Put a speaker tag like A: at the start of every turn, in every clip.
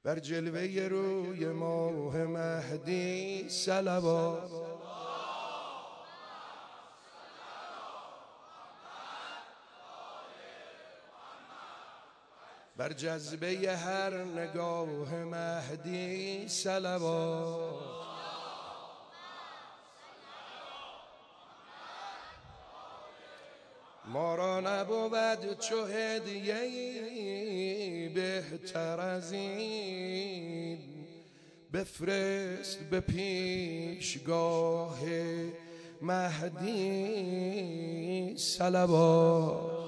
A: بر جلوه روی ماه مهدی صلوات. بر جذبه هر نگاه مهدی صلوات. ما را نبود چو هدیه‌ای بهتر از این، بفرست به پیشگاه مهدی صلوات.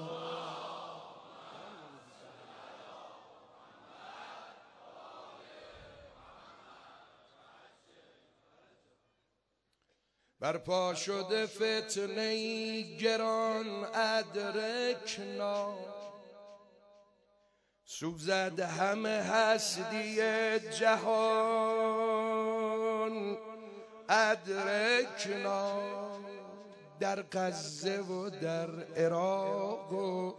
A: برپا شده فتنه گران ادرکنا، سوزد همه هستی جهان ادرکنا. در غزه و در عراق و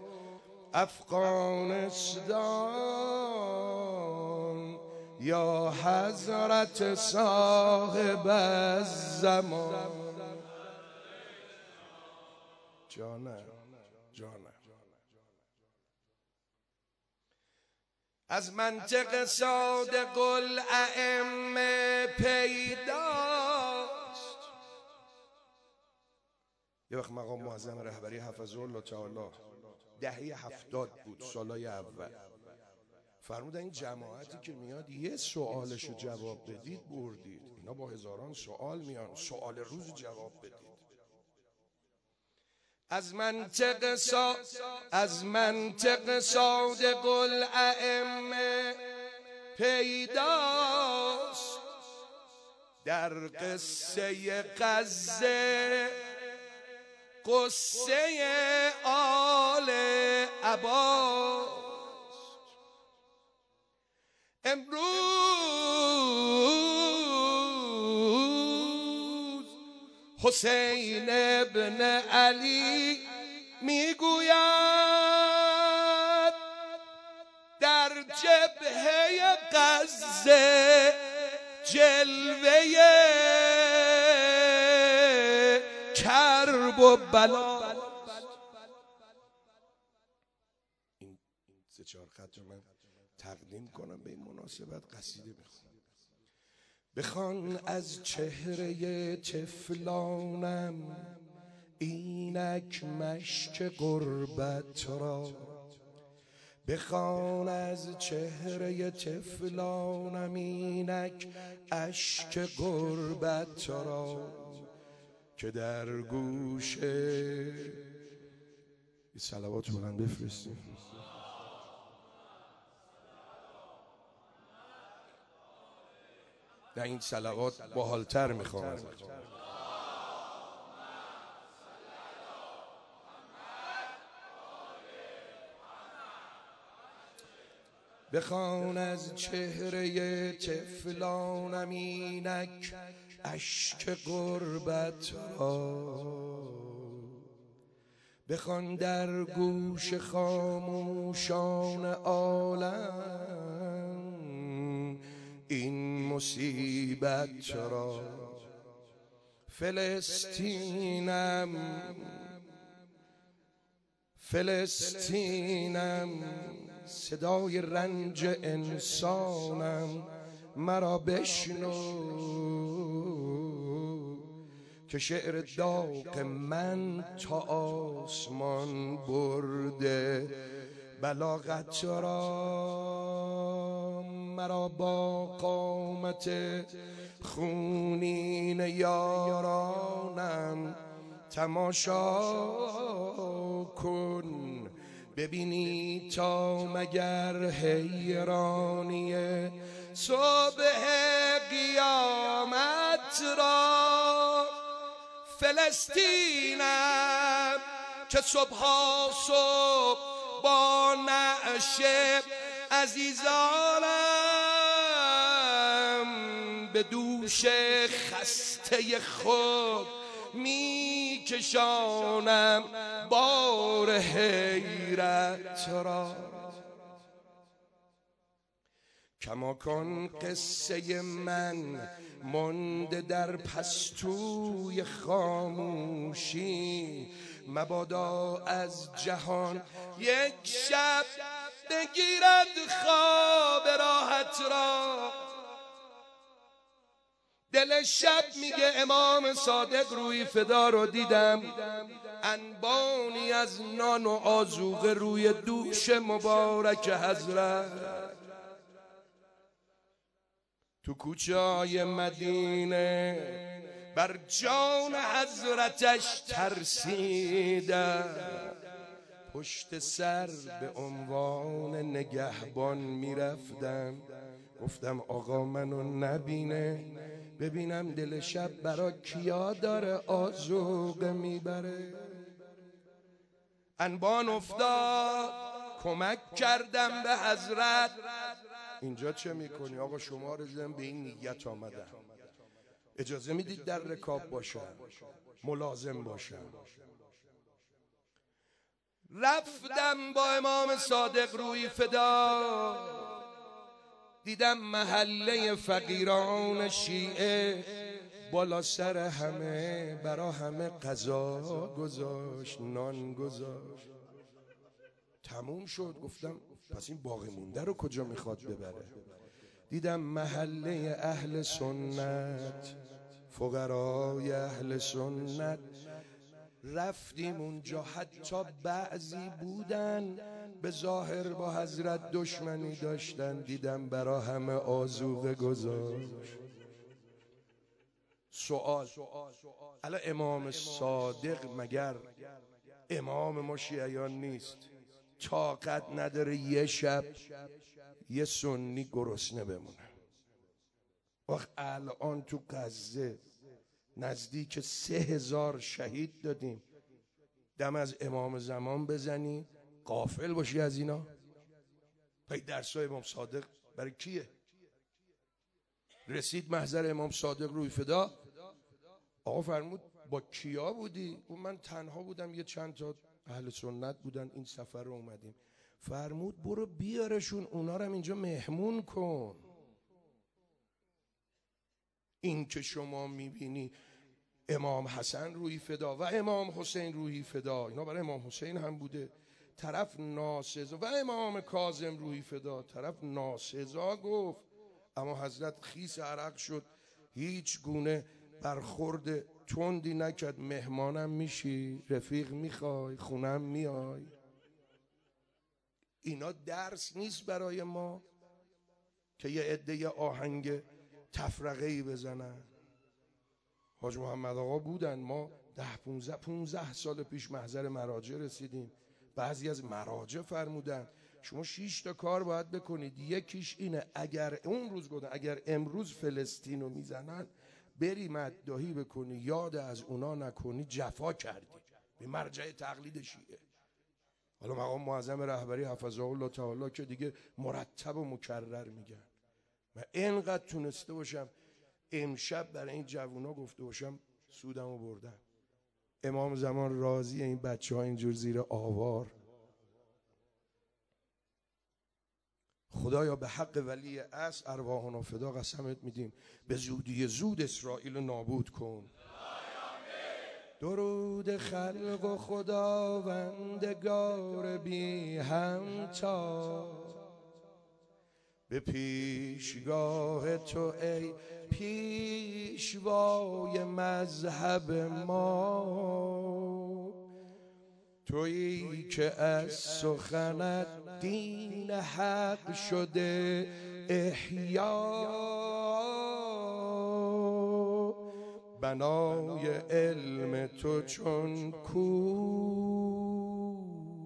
A: افغانستان، یا حضرت صاحب الزمان. جانم جانم. از منطق صادق الائمه پیداست. یه وقت مقام معظم رهبری حفظه الله تعالی دهه 70 بود، سالای اول، فرمودن این جماعتی که میاد یه سوالشو جواب بدید بردید، اینا با هزاران سوال میان، سوال روز جواب بدید. از منطق صادق الائمه پیداست. در قصه غزه قصه آل عباس. امروز حسین ابن علی میگوید در جبهه غزه جلوه کرب و بلا. این سه چهار خط رو من تقدیم کنم به این مناسبت. قصیده بخوان از چهره طفلانم اینک مشک غربت را. بخوان از چهره طفلانم اینک اشک غربت را، که در گوش صلوات بلند بفرستیم. نه این صلوات باحال‌تر میخوام ازت. بخوان از چهره طفلانم اینک اشک غربت را. بخوان در گوش خاموشان عالم این مصیبت را. فلسطینم صدای رنج انسانم، مرا بشنو که شعر داغ من تا آسمان برده بلاغت را. مرا با قامت خونین یارانم تماشا کن، ببینی تا مگر حیرانی صبح قیامت را. فلسطینم که صبح با نعش عزیزانم به دوش خسته خود می کشانم بار حیرت را. کماکان قصه من مانده در پستوی خاموشی، مبادا از جهان یک شب بگیرد خواب راحت را. دل شب میگه امام صادق روی فدا رو دیدم، انبانی از نان و آذوقه روی دوش مبارک حضرت. تو کوچه های مدینه بر جان حضرتش ترسیدم، پشت سر به عنوان نگهبان میرفتم. گفتم آقا منو نبینه، ببینم دل شب برا کیا داره آذوقه میبره. انبان افتاد، کمک کردم به حضرت. اینجا چه میکنی آقا؟ شما رسیدم به این نیت آمدم، اجازه میدید در رکاب باشم، ملازم باشم. رفتم با امام صادق روی فدا، دیدم محله فقیران شیعه بالا سر همه برا همه غذا گذاشت، نان گذاشت. تموم شد. گفتم پس این باقی مونده رو کجا میخواد ببره؟ دیدم محله اهل سنت، فقرای اهل سنت. رفتیم اونجا، حتی بعضی بودن به ظاهر با حضرت دشمنی داشتن، دیدم برا همه آذوقه گذاشت. سوال، الان امام صادق مگر امام ما شیعیان نیست؟ طاقت نداره یه شب یه سنی گرسنه بمونه؟ وقت الان تو غزه نزدیک 3000 شهید دادیم، دم از امام زمان بزنی غافل باشی از اینا؟ پای درسای امام صادق برای کیه؟ رسید محضر امام صادق روی فدا، آقا فرمود با کیا بودی؟ و من تنها بودم، یه چند تا اهل سنت بودن، این سفر رو اومدیم. فرمود برو بیارشون، اونا رو اینجا مهمون کن. این که شما میبینی امام حسن روی فدا و امام حسین روی فدا، اینا برای امام حسین هم بوده، طرف ناسزا، و امام کاظم روی فدا، طرف ناسزا گفت، اما حضرت خیس عرق شد، هیچ گونه برخورد تندی نکرد. مهمانم میشی، رفیق میخوای، خونم میای. اینا درس نیست برای ما که یه عده آهنگ تفرقه‌ای بزنن؟ حاج محمد آقا بودن، ما 15 سال پیش محضر مراجع رسیدیم، بعضی از مراجع فرمودن شما 6 تا کار باید بکنید، یکیش اینه اگر اون روز گفتن اگر امروز فلسطین رو میزنن بری مداحی بکنی، یاد از اونا نکنی، جفا کردی به مرجع تقلید شیعه. حالا مقام معظم رهبری حفظه الله تعالی که دیگه مرتب و مکرر میگن. من اینقدر تونسته باشم امشب برای این جوونا گفته باشم سودمو بردم. امام زمان راضی این بچه ها اینجور زیر آوار. خدایا به حق ولی اصل ارواحنا فدا قسمت میدیم، به زودی زود اسرائیل نابود کن. درود خلق و خداوندگار بی همتا، به پیشگاه تو ای پیشوای مذهب ما، تویی که از سخنت دین حق شده احیا، بنای علم تو چون کوه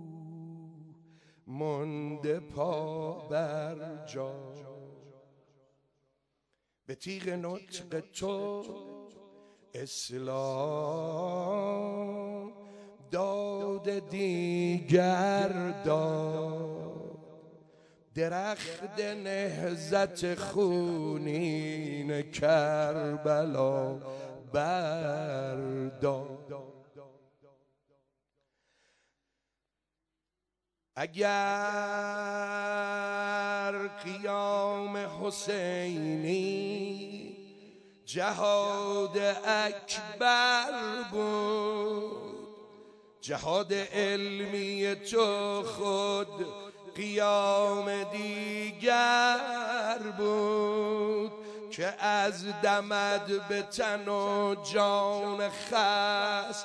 A: مانده پا بر جا، به تیغ نطق تو اسلام داد دیگر داد، درخت نهضت خونین کربلا برداد. اگر قیام حسینی جهاد اکبر بود، جهاد علمی تو خود قیام دیگر بود، که از دمد به تن و جان خس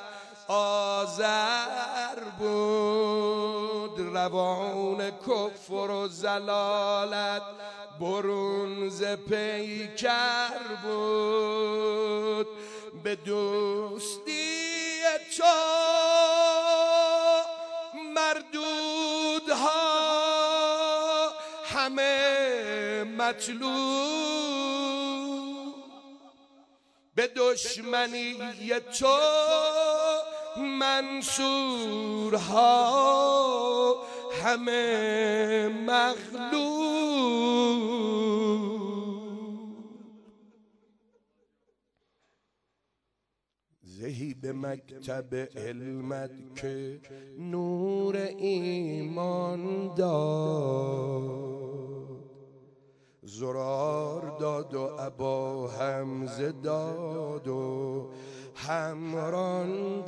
A: آذر بود. روان کفر و ضلالت برون ز پیکر بود. به دوستی تو مردودها همه مطلوب، به دشمنی تو منصورها همه مغلوب. زهی به مکتب علمت که نور ایمان داد، زرار داد و ابا حمزه داد و همران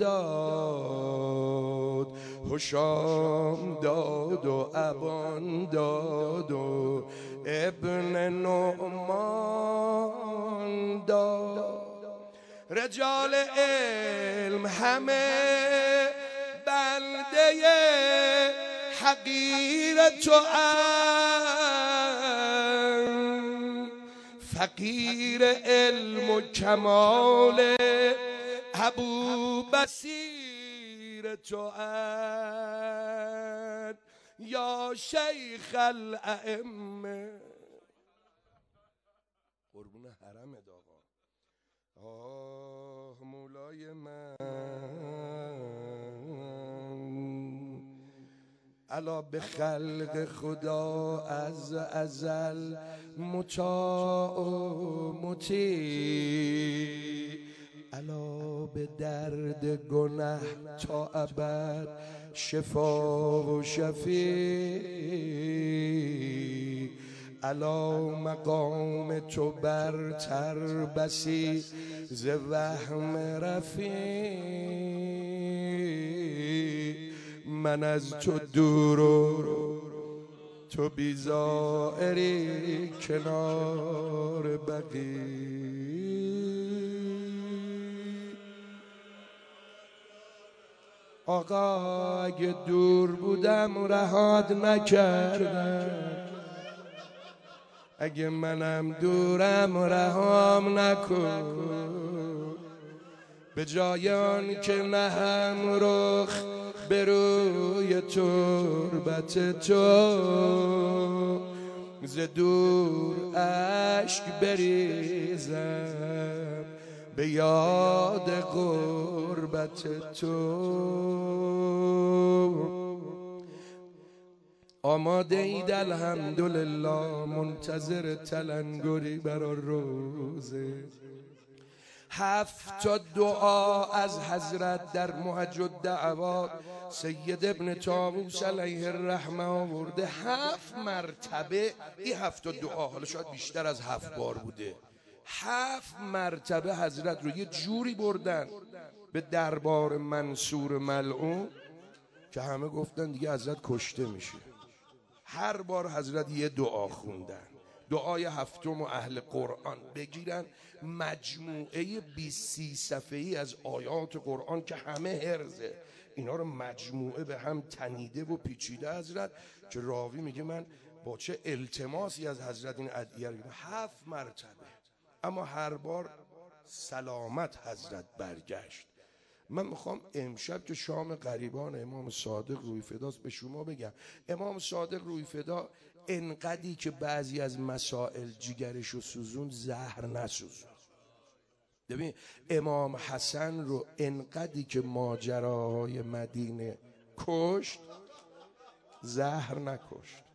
A: داد، هشام داد و ابان داد و ابن نعمان داد. رجال علم همه بنده حقیر تو اند، فقیر علم و کمال ابو بصیر تو اند. یا شیخ الائمه، قربون حرم داغا، آه مولای من، الا به خلق خدا از ازل مطاع و مطیع، الا به درد گنه تا ابد شفا و شفیع، الا مقام تو برتر بسی ز وهم رفیع. من از تو دور و تو بیزائری کنار بقیع. آقا اگه دور بودم رهات نکردم، اگه منم دورم رهام نکن، به جای آن که نهم رخ به روی تربت تو، ز دور اشک بریزم به یاد غربت تو. آماده اید الحمدلله منتظر تلنگری برا روزه. 7 دعا از حضرت در محج الدعوات سید ابن طاووس علیه الرحمه آورده. 7 مرتبه این 7 دعا، حالا شاید بیشتر از 7 بار بوده، 7 مرتبه حضرت رو یه جوری بردن به دربار منصور ملعون که همه گفتن دیگه حضرت کشته میشه. هر بار حضرت یه دعا خوندن، دعای 7 و اهل قرآن بگیرن، مجموعه 20-30 صفحه‌ای از آیات قرآن که همه حرزه، اینا رو مجموعه به هم تنیده و پیچیده حضرت، که راوی میگه من با چه التماسی از حضرت این ادعیه رو 7 مرتبه، اما هر بار سلامت حضرت برگشت. من میخوام امشب که شام غریبان امام صادق روی فداست به شما بگم، امام صادق روی فدا انقدی که بعضی از مسائل جگرشو سوزون زهر نسوزون. ببین امام حسن رو انقدی که ماجراهای مدینه کشت زهر نکشت.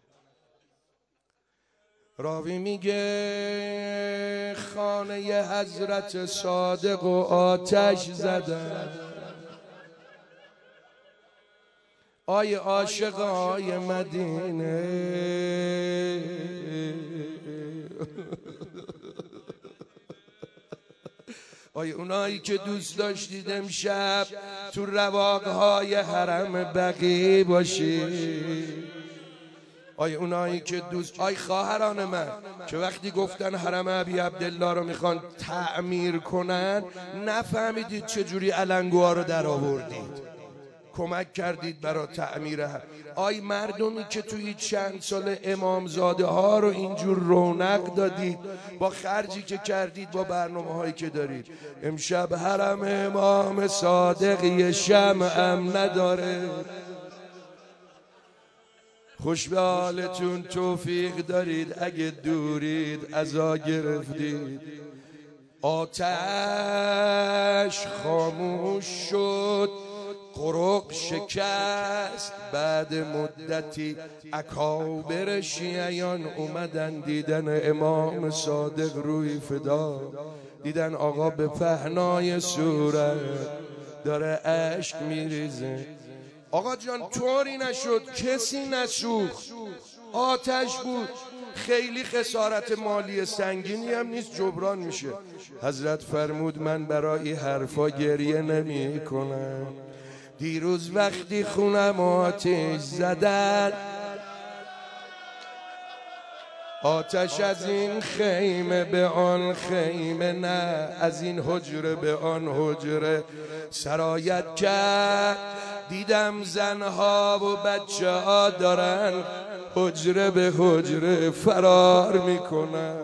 A: راوی میگه خانه حضرت صادق و آتش زدن، آی عاشقای مدینه، آی اونایی که دوست داشتید امشب تو رواقهای حرم بقیع باشید، آی اونایی که دوست، آی خواهران من که وقتی گفتن حرم ابی عبدالله رو میخوان تعمیر کنن نفهمیدید چجوری علنگوها رو در آوردید، کمک کردید برای تعمیر آی مردمی که توی چند سال امامزاده ها رو اینجور رونق دادید با خرجی که کردید، با برنامه هایی که دارید. امشب حرم امام صادق یه شمعم نداره. خوش به حالتون، توفیق دارید، اگه دورید عزا گرفتید. آتش خاموش شد، قرق شکست، بعد مدتی اکابر شیعیان اومدن دیدن امام صادق روی فدا، دیدن آقا به پهنای صورت داره اشک میریزه. آقا جان طوری نشد، کسی نسوخت، آتش بود، خیلی خسارت مالی سنگینی هم نیست، جبران میشه. حضرت فرمود من برای حرفا گریه نمی کنم. دیروز وقتی خونم آتش زدن، آتش از این خیمه به آن خیمه، نه از این حجره به آن حجره سرایت کرد. دیدم زنها و بچه ها دارن حجره به حجره فرار میکنن.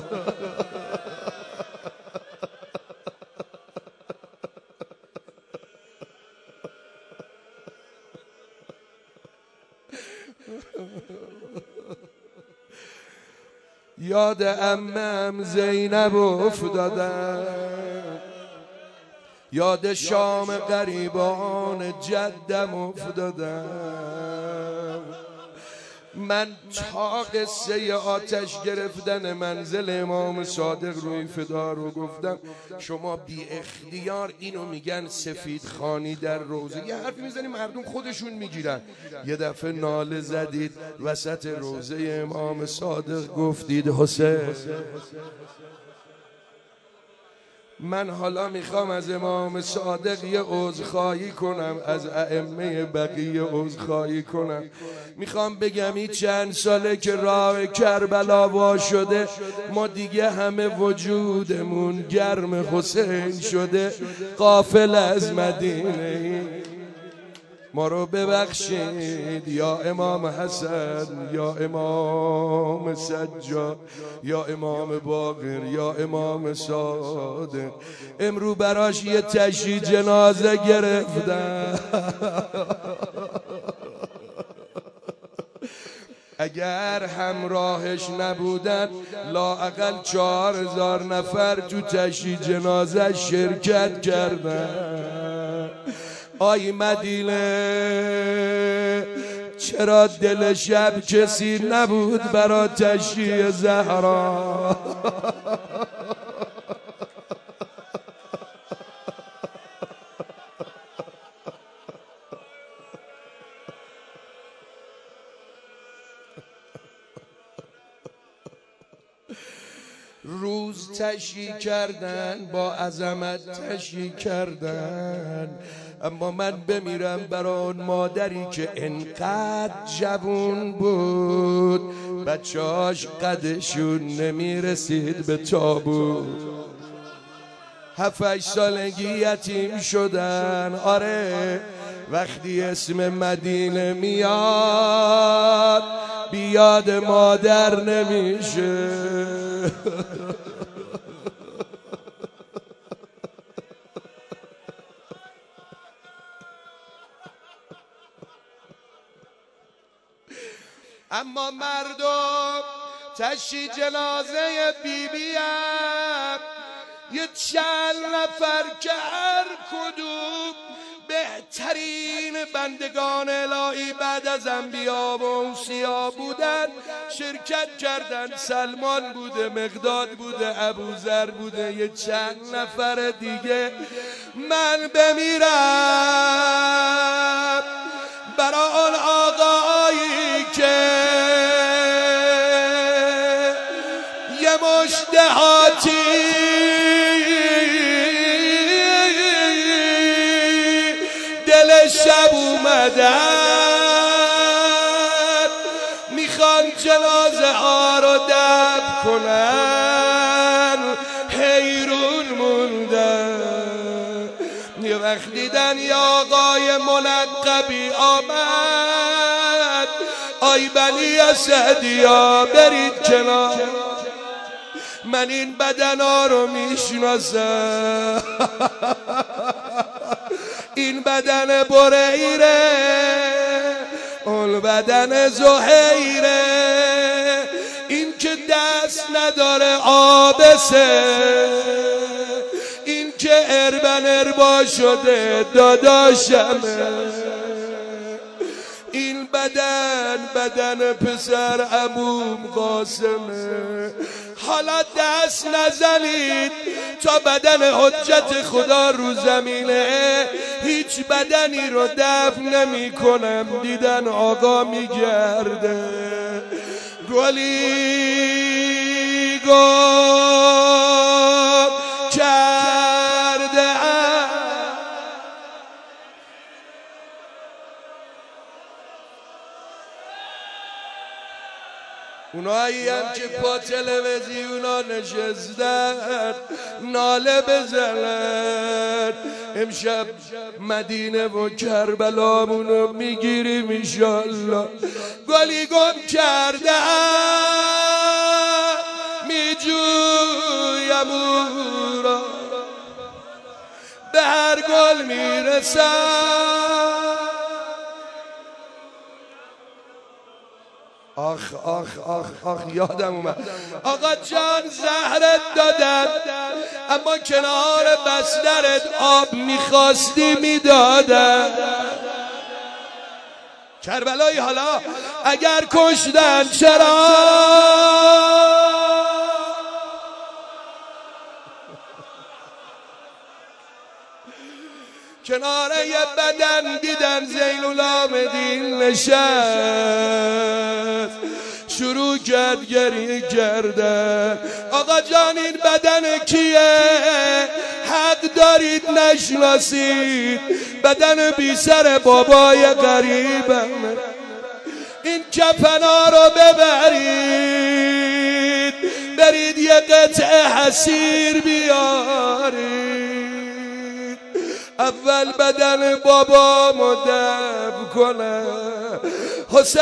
A: یاد عمم زینب افتادم، یاد شام غریبان جدم افتادم. من تا قصه آتش گرفتن منزل امام صادق روی فدا رو گفتم، شما بی اختیار اینو میگن سفید خانی در روزه، یه حرفی میزنی مردم خودشون میگیرن. یه دفعه ناله زدید وسط روزه امام صادق گفتید حسین. من حالا میخوام از امام صادق یه عذرخواهی کنم، از ائمه بقیه عذرخواهی کنم. میخوام بگم این چند ساله که راه کربلا وا شده ما دیگه همه وجودمون گرم حسین شده، غافل از مدینه. ما رو ببخشید یا امام حسن، یا امام سجاد، یا امام باقر، یا امام صادق. امرو براش یه تشییع جنازه گرفتن. اگر همراهش نبودن لااقل 4000 نفر تو تشییع جنازه شرکت کردن. آی مدینه چرا دل شب کسی نبود برا تشییع زهرا؟ روز تشییع کردن، با عظمت تشییع کردن، اما من بمیرم برای اون مادری که انقدر جوون بود بچه‌هاش قدشون نمیرسید به تابوت، 7-8 سالگی یتیم شدن. آره وقتی اسم مدینه میاد بیاد مادر نمیشه. اما مردم تشییع جنازه بیبیم یه چند نفر که هر کدوم بهترین بندگان الهی بعد از انبیا و اوصیا بودن شرکت کردن. سلمان بوده، مقداد بوده، ابوذر بوده، یه چند نفر دیگه. من بمیرم برای آن آقایی که یه مش دهاتی دل شب اومدن میخوان جنازه ها رو دفن کنن، حیرون موندن. یه وقت دیدن یه آقای ملقبی آمد، آی بنی اسدیا برید کنار، من این بدن ها رو میشناسم. این بدن بریره، اون بدن زهیره، این که دست نداره آبسه، این که اربن اربا شده داداشمه. این بدن پسر عموم قاسمه. حالا دست نزنید تا بدن حجت خدا رو زمینه، هیچ بدنی رو دفن نمی کنم. دیدن آقا میگرده، گلی گل کرده، اونایی هم که پا تلویزیونا نشستن ناله بزنن، امشب مدینه و کربلامونو میگیریم انشالله. گلی گم کرده میجویم او را، به هر گل میرسم. آخ آخ آخ آخ یادم اومد آقا جان زهرت دادن، اما کنار بسترت آب میخواستی میدادن. کربلایی حالا اگر کشتن چرا؟ کنار یه بدن دیدن زین العابدین نشست، شروع کرد گریه کردن. آقا جان این بدن کیه؟ حق دارید نشناسید، بدن بی سر بابای غریبم. این کفنا رو ببرید، برید یه قطعه حسیر بیارید، اول بدن بابامو دفن کنه. حسین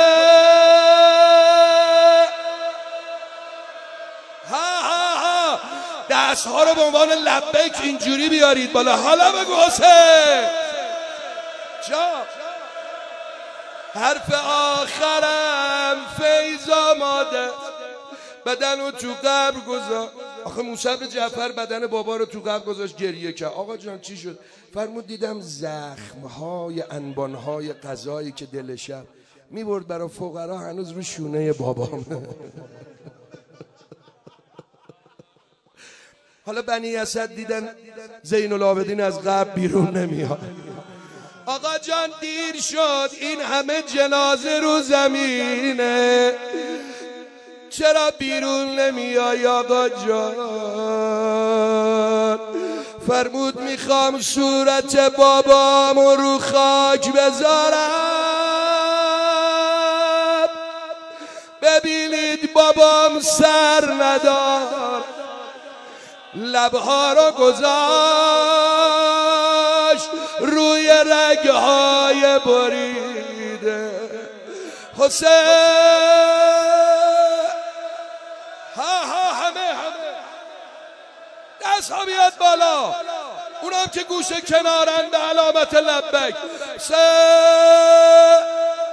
A: ها دست ها رو به عنوان لبیک اینجوری بیارید بالا. حالا بگو حسین جا. حرف آخرم فیض آماده، بدن رو تو قبر گذاشت. آخه موسی بن جعفر بدن بابا رو تو قبر گذاشت، گریه کرد. آقا جان چی شد؟ فرمود دیدم زخمهای انبانهای غذایی که دل شب میبرد برای فقرا هنوز رو شونه بابام. حالا بنی اسد دیدن زین العابدین از قبر بیرون نمیاد. آقا جان دیر شد، این همه جنازه رو زمینه، چرا بیرون نمیای آقا جان؟ فرمود میخوام صورت بابامو رو خاک بذارم، ببینید بابام سر ندار، لبها رو گذاشت روی رگهای بریده. حسین همه دست ها بیاد بالا، اونم که گوشه کنارن به علامت لبک.